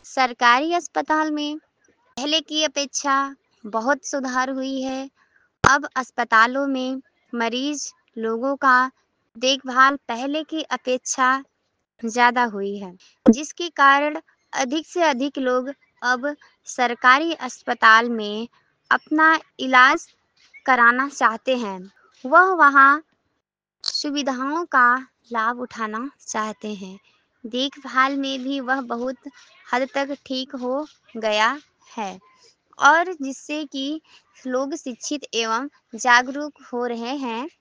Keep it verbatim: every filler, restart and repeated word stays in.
सरकारी अस्पताल में पहले की अपेक्षा बहुत सुधार हुई है। अब अस्पतालों में मरीज लोगों का देखभाल पहले की अपेक्षा ज़्यादा हुई है, जिसके कारण अधिक से अधिक लोग अब सरकारी अस्पताल में अपना इलाज कराना चाहते हैं। वह वहाँ सुविधाओं का लाभ उठाना चाहते हैं। देखभाल में भी वह बहुत हद तक ठीक हो गया है और जिससे कि लोग शिक्षित एवं जागरूक हो रहे हैं।